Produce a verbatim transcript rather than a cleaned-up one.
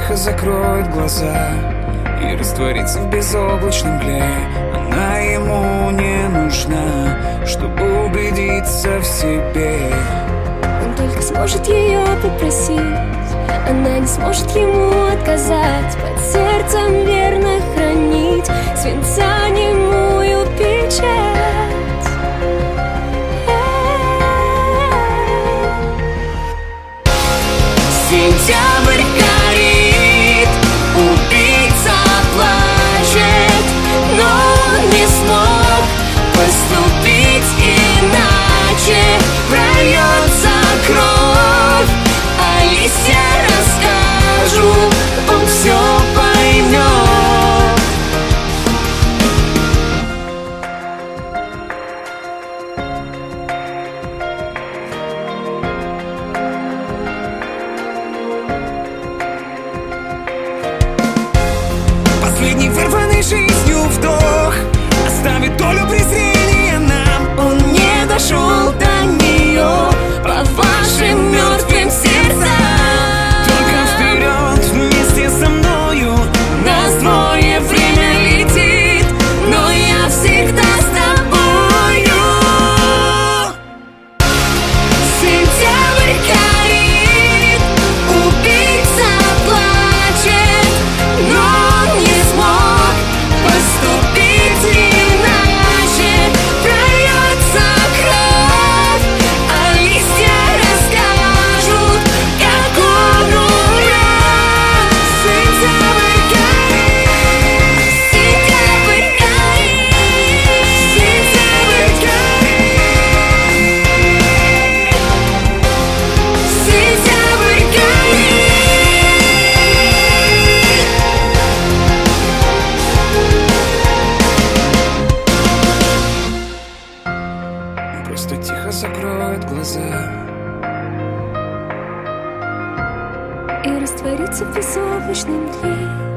тихо закроет глаза и растворится в безоблачной мгле. Она ему не нужна, чтобы убедиться в себе. Он только сможет ее попросить, она не сможет ему отказать. Под сердцем верно хранить свинца немую печать. Сентябрь горит, убийца плачет, но он не смог поступить иначе. Прольется кровь, а листья расскажут, он все поймет. Последний вырванный жизнью вдох оставит долю презрения нам. Он не дошел до нее по вашим мертвым сердцам. Только вперед вместе со мною. Нас двое, время летит, но я всегда с тобою. Сентябрь горит, убийца плачет, но он не смог поступить иначе. Прольется кровь, а листья расскажут, как он умрет. Сентябрь горит, сентябрь горит, сентябрь горит, сентябрь горит. Просто тихо закроет глаза И растворится в безоблачной мгле.